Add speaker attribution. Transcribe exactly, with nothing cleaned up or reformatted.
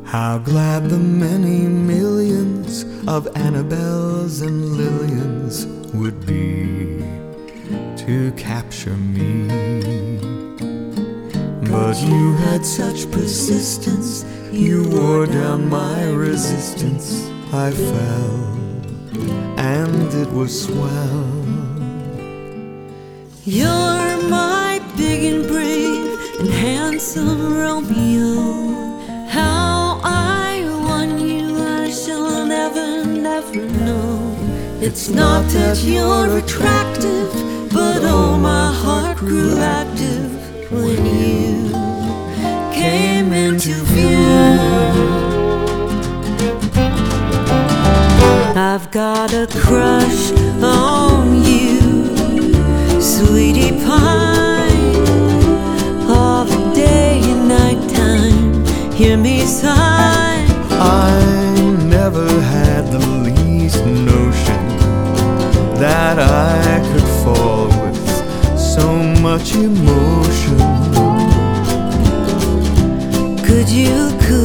Speaker 1: How glad the many millions of Annabelles and Lillians would be to capture me. But you had such persistence, you wore down my resistance. I fell, and it was swell.
Speaker 2: You're my big and brave and handsome Romeo. How I won you I shall never, never know. It's not that you're attractive, but oh, my heart grew active when you came into view. I've got a crush on you, sweetie pie, all the day and night time. Hear me sigh.
Speaker 1: I never had the least notion that I could fall with so much emotion.
Speaker 2: Could you, could